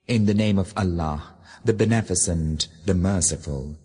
In the name of Allah, the Beneficent, the Merciful.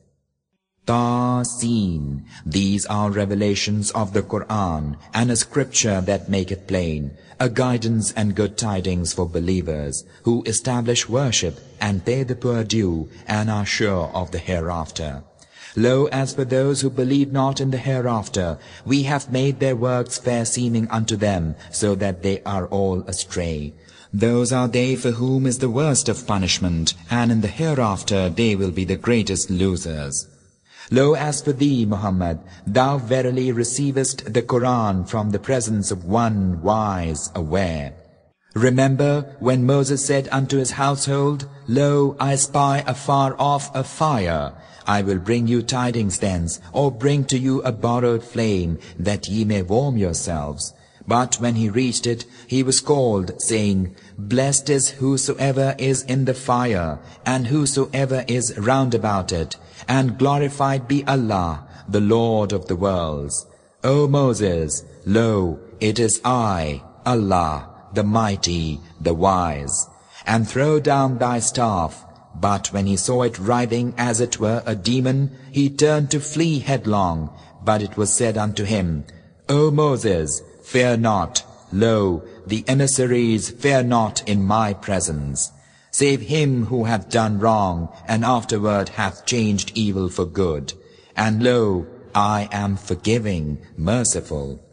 Tasin. These are revelations of the Quran, and a scripture that maketh plain, a guidance and good tidings for believers, who establish worship and pay the poor due, and are sure of the hereafter. Lo, as for those who believe not in the hereafter, we have made their works fair seeming unto them, so that they are all astray. Those are they for whom is the worst of punishment, and in the hereafter they will be the greatest losers. Lo, as for thee, Muhammad, thou verily receivest the Quran from the presence of one wise, aware. Remember when Moses said unto his household, Lo, I spy afar off a fire. I will bring you tidings thence, or bring to you a borrowed flame, that ye may warm yourselves. But when he reached it, he was called, saying, Blessed is whosoever is in the fire, and whosoever is round about it, and glorified be Allah, the Lord of the worlds. O Moses, lo, it is I, Allah, the Mighty, the Wise. And throw down thy staff. But when he saw it writhing as it were a demon, he turned to flee headlong. But it was said unto him, O Moses, fear not. Lo, the emissaries fear not in my presence, save him who hath done wrong, and afterward hath changed evil for good. And lo, I am forgiving, merciful.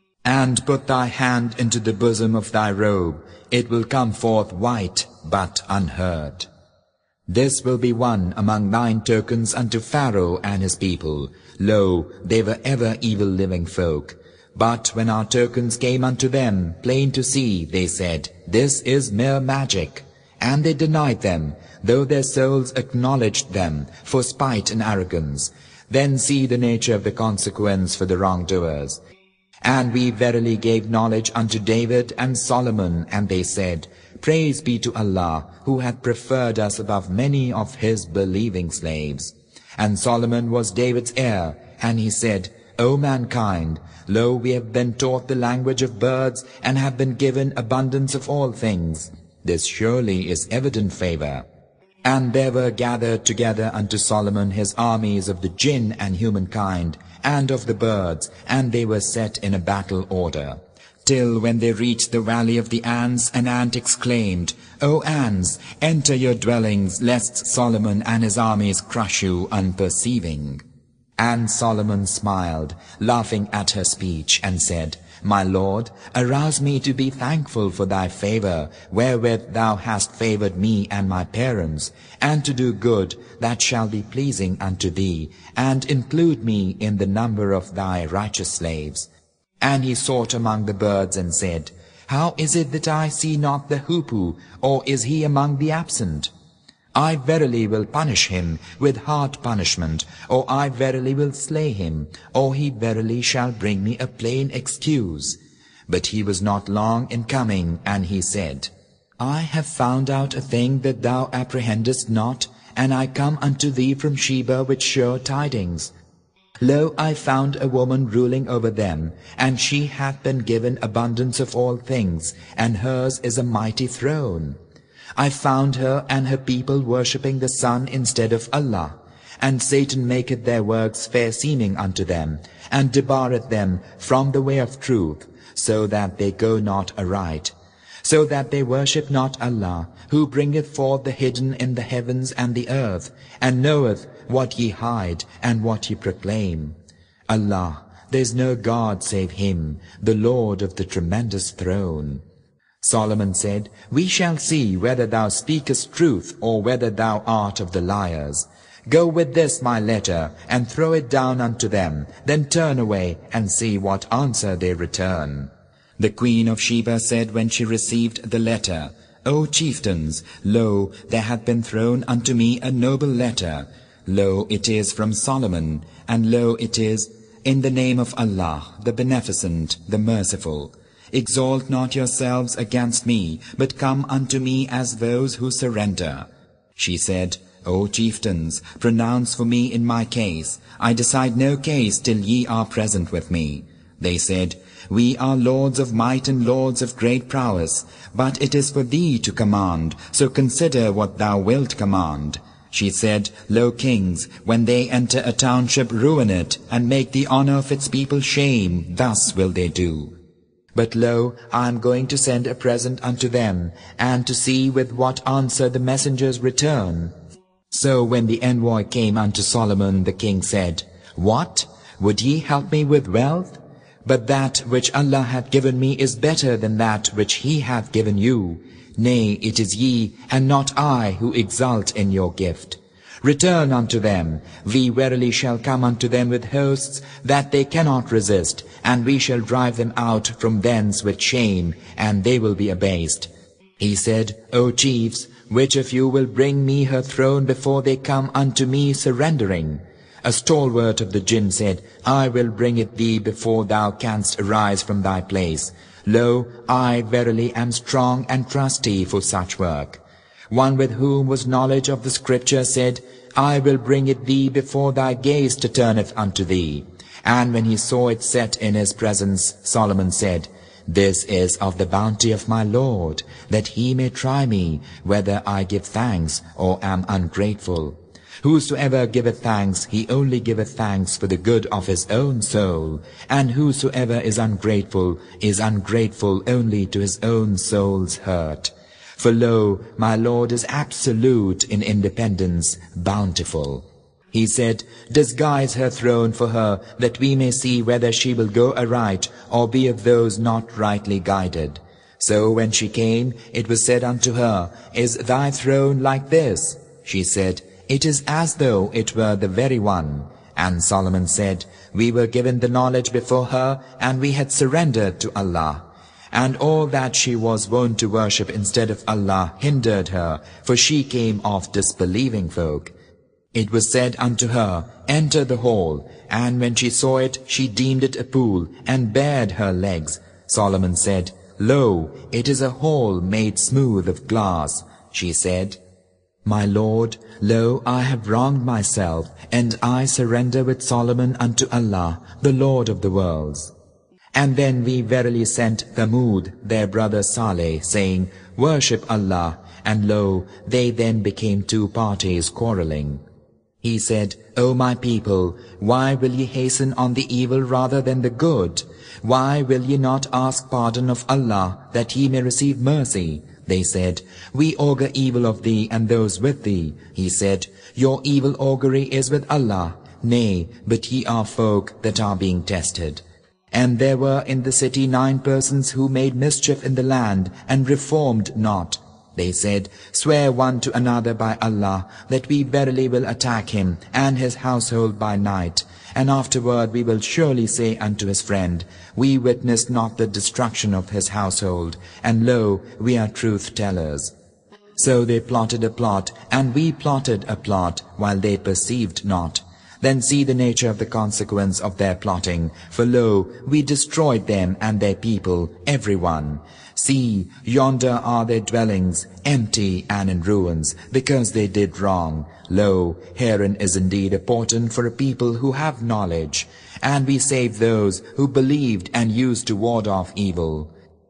And put thy hand into the bosom of thy robe, it will come forth white, but unhurt. This will be one among thine tokens unto Pharaoh and his people. Lo, they were ever evil living folk. But when our tokens came unto them, plain to see, they said, This is mere magic. And they denied them, though their souls acknowledged them, for spite and arrogance. Then see the nature of the consequence for the wrongdoers. And we verily gave knowledge unto David and Solomon, and they said, Praise be to Allah, who hath preferred us above many of his believing slaves. And Solomon was David's heir, and he said, O mankind, lo, we have been taught the language of birds, and have been given abundance of all things. This surely is evident favor. And there were gathered together unto Solomon his armies of the jinn and humankind, and of the birds, and they were set in a battle order. Till when they reached the valley of the ants, an ant exclaimed, O ants, enter your dwellings, lest Solomon and his armies crush you unperceiving. And Solomon smiled, laughing at her speech, and said, My Lord, arouse me to be thankful for thy favor, wherewith thou hast favored me and my parents, and to do good that shall be pleasing unto thee, and include me in the number of thy righteous slaves. And he sought among the birds and said, How is it that I see not the hoopoe, or is he among the absent? I verily will punish him with hard punishment, or I verily will slay him, or he verily shall bring me a plain excuse. But he was not long in coming, and he said, I have found out a thing that thou apprehendest not, and I come unto thee from Sheba with sure tidings. Lo, I found a woman ruling over them, and she hath been given abundance of all things, and hers is a mighty throne. I found her and her people worshipping the sun instead of Allah, and Satan maketh their works fair seeming unto them, and debarreth them from the way of truth, so that they go not aright, so that they worship not Allah, who bringeth forth the hidden in the heavens and the earth, and knoweth what ye hide and what ye proclaim. Allah, there is no God save Him, the Lord of the tremendous throne. Solomon said, We shall see whether thou speakest truth, or whether thou art of the liars. Go with this my letter, and throw it down unto them, then turn away, and see what answer they return. The Queen of Sheba said when she received the letter, O chieftains, lo, there hath been thrown unto me a noble letter. Lo, it is from Solomon, and lo, it is, In the name of Allah, the Beneficent, the Merciful. Exalt not yourselves against me, but come unto me as those who surrender. She said, O chieftains, pronounce for me in my case. I decide no case till ye are present with me. They said, "We are lords of might and lords of great prowess, but it is for thee to command, so consider what thou wilt command." She said, "Lo, kings, when they enter a township, ruin it, and make the honor of its people shame, thus will they do. But lo, I am going to send a present unto them, and to see with what answer the messengers return." So when the envoy came unto Solomon, the king said, "What? Would ye help me with wealth? But that which Allah hath given me is better than that which He hath given you. Nay, it is ye, and not I, who exult in your gift. Return unto them. We verily shall come unto them with hosts that they cannot resist, and we shall drive them out from thence with shame, and they will be abased." He said, "O chiefs, which of you will bring me her throne before they come unto me surrendering?" A stalwart of the jinn said, "I will bring it thee before thou canst arise from thy place. Lo, I verily am strong and trusty for such work." One with whom was knowledge of the scripture said, "I will bring it thee before thy gaze turneth unto thee." And when he saw it set in his presence, Solomon said, "This is of the bounty of my Lord, that He may try me, whether I give thanks or am ungrateful. Whosoever giveth thanks, he only giveth thanks for the good of his own soul, and whosoever is ungrateful only to his own soul's hurt. For lo, my Lord is absolute in independence, bountiful." He said, "Disguise her throne for her, that we may see whether she will go aright, or be of those not rightly guided." So when she came, it was said unto her, "Is thy throne like this?" She said, "It is as though it were the very one." And Solomon said, "We were given the knowledge before her, and we had surrendered to Allah. And all that she was wont to worship instead of Allah hindered her, for she came of disbelieving folk. It was said unto her, Enter the hall. And when she saw it, she deemed it a pool, and bared her legs. Solomon said, Lo, it is a hall made smooth of glass. She said, My Lord, lo, I have wronged myself, and I surrender with Solomon unto Allah, the Lord of the worlds. And then we verily sent Thamud, their brother Saleh, saying, Worship Allah. And lo, they then became two parties quarreling. He said, O my people, why will ye hasten on the evil rather than the good? Why will ye not ask pardon of Allah, that ye may receive mercy? They said, We augur evil of thee and those with thee. He said, Your evil augury is with Allah. Nay, but ye are folk that are being tested. And there were in the city 9 persons who made mischief in the land, and reformed not. They said, Swear one to another by Allah, that we verily will attack him and his household by night. And afterward we will surely say unto his friend, We witnessed not the destruction of his household, and lo, we are truth-tellers. So they plotted a plot, and we plotted a plot, while they perceived not. Then see the nature of the consequence of their plotting, for lo, we destroyed them and their people, every one. See, yonder are their dwellings, empty and in ruins, because they did wrong. Lo, herein is indeed a portent for a people who have knowledge. And we saved those who believed and used to ward off evil.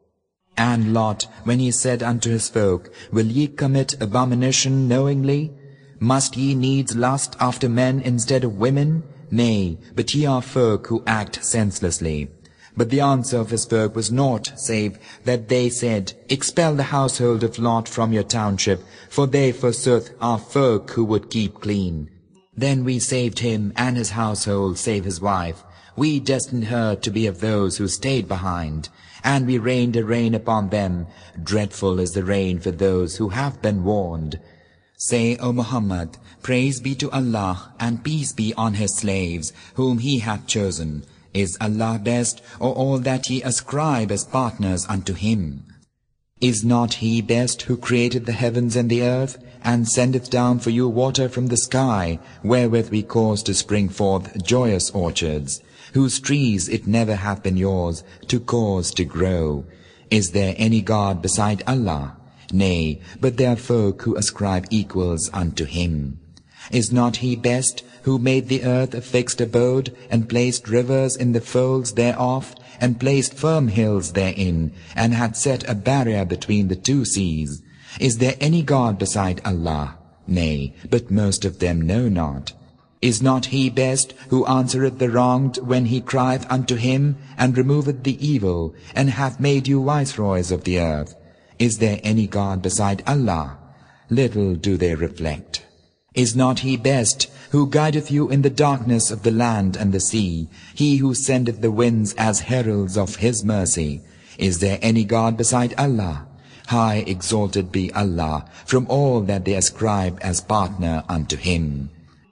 And Lot, when he said unto his folk, Will ye commit abomination knowingly? Must ye needs lust after men instead of women? Nay, but ye are folk who act senselessly. But the answer of his folk was naught, save that they said, Expel the household of Lot from your township, for they forsooth are folk who would keep clean. Then we saved him and his household, save his wife. We destined her to be of those who stayed behind. And we rained a rain upon them. Dreadful is the rain for those who have been warned. Say, O Muhammad, praise be to Allah, and peace be on His slaves, whom He hath chosen. Is Allah best, or all that ye ascribe as partners unto Him? Is not He best who created the heavens and the earth, and sendeth down for you water from the sky, wherewith we cause to spring forth joyous orchards, whose trees it never hath been yours to cause to grow? Is there any God beside Allah? Nay, but there are folk who ascribe equals unto Him. Is not He best who made the earth a fixed abode, and placed rivers in the folds thereof, and placed firm hills therein, and had set a barrier between the two seas. Is there any God beside Allah? Nay, but most of them know not. Is not He best, who answereth the wronged when he crieth unto Him, and removeth the evil, and hath made you viceroys of the earth? Is there any God beside Allah? Little do they reflect. Is not He best, who guideth you in the darkness of the land and the sea, He who sendeth the winds as heralds of His mercy? Is there any God beside Allah? High exalted be Allah from all that they ascribe as partner unto Him.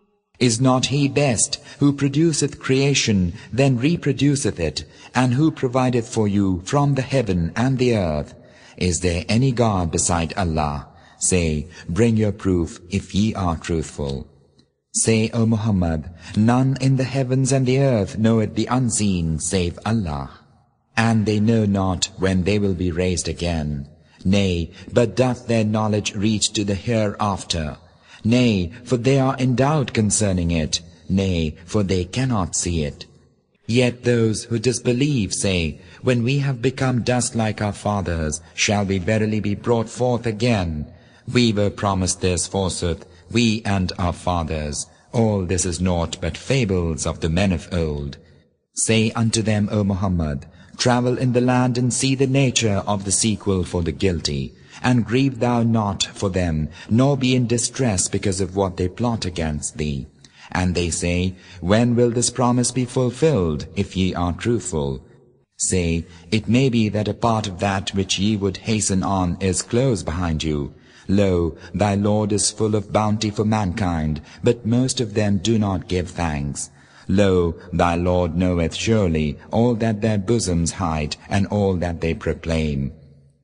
Is not He best, who produceth creation, then reproduceth it, and who provideth for you from the heaven and the earth? Is there any God beside Allah? Say, bring your proof if ye are truthful. Say, O Muhammad, none in the heavens and the earth knoweth the unseen save Allah. And they know not when they will be raised again. Nay, but doth their knowledge reach to the hereafter? Nay, for they are in doubt concerning it. Nay, for they cannot see it. Yet those who disbelieve say, when we have become dust like our fathers, shall we verily be brought forth again? We were promised this, forsooth, we and our fathers. All this is naught but fables of the men of old. Say unto them, O Muhammad, travel in the land and see the nature of the sequel for the guilty. And grieve thou not for them, nor be in distress because of what they plot against thee. And they say, when will this promise be fulfilled, if ye are truthful? Say, it may be that a part of that which ye would hasten on is close behind you. Lo, thy Lord is full of bounty for mankind, but most of them do not give thanks. Lo, thy Lord knoweth surely all that their bosoms hide, and all that they proclaim.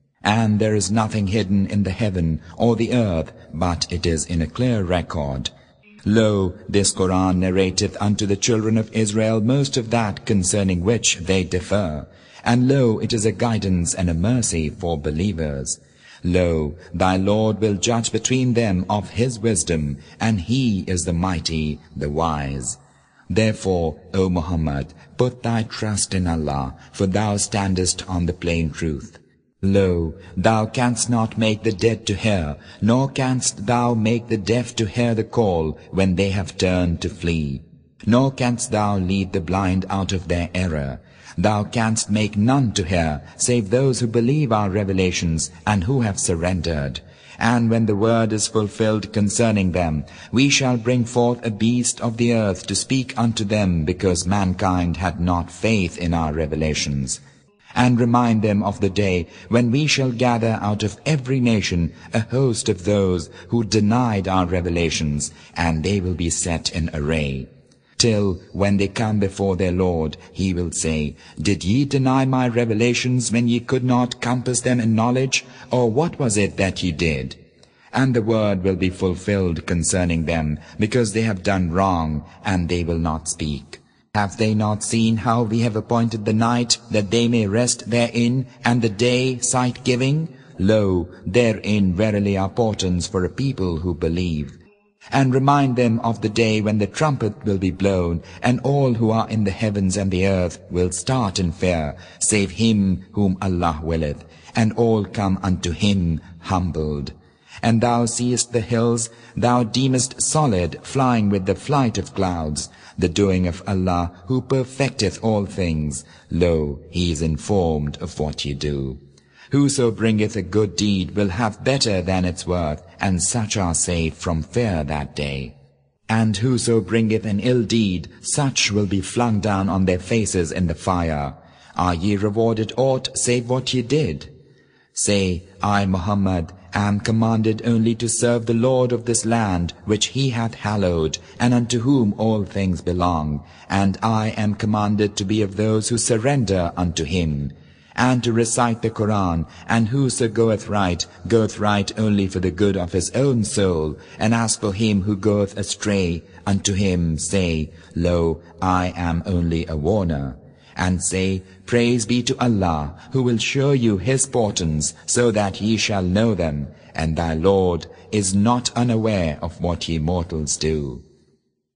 And there is nothing hidden in the heaven or the earth, but it is in a clear record. Lo, this Quran narrateth unto the children of Israel most of that concerning which they differ. And lo, it is a guidance and a mercy for believers. Lo, thy Lord will judge between them of His wisdom, and He is the mighty, the wise. Therefore, O Muhammad, put thy trust in Allah, for thou standest on the plain truth. Lo, thou canst not make the dead to hear, nor canst thou make the deaf to hear the call when they have turned to flee. Nor canst thou lead the blind out of their error. Thou canst make none to hear, save those who believe our revelations and who have surrendered. And when the word is fulfilled concerning them, we shall bring forth a beast of the earth to speak unto them, because mankind had not faith in our revelations. And remind them of the day when we shall gather out of every nation a host of those who denied our revelations, and they will be set in array. Till when they come before their Lord, He will say, did ye deny my revelations when ye could not compass them in knowledge? Or what was it that ye did? And the word will be fulfilled concerning them, because they have done wrong, and they will not speak. Have they not seen how we have appointed the night, that they may rest therein, and the day sight-giving? Lo, therein verily are portents for a people who believe. And remind them of the day when the trumpet will be blown, and all who are in the heavens and the earth will start in fear, save him whom Allah willeth, and all come unto Him humbled. And thou seest the hills, thou deemest solid, flying with the flight of clouds, the doing of Allah, who perfecteth all things. Lo, He is informed of what ye do. Whoso bringeth a good deed will have better than its worth, and such are saved from fear that day. And whoso bringeth an ill deed, such will be flung down on their faces in the fire. Are ye rewarded aught save what ye did? Say, I, Muhammad, am commanded only to serve the Lord of this land, which He hath hallowed, and unto whom all things belong. And I am commanded to be of those who surrender unto Him, and to recite the Quran, and whoso goeth right only for the good of his own soul. And as for him who goeth astray, unto him say, Lo, I am only a warner. And say, Praise be to Allah, who will show you His portents, so that ye shall know them, and thy Lord is not unaware of what ye mortals do.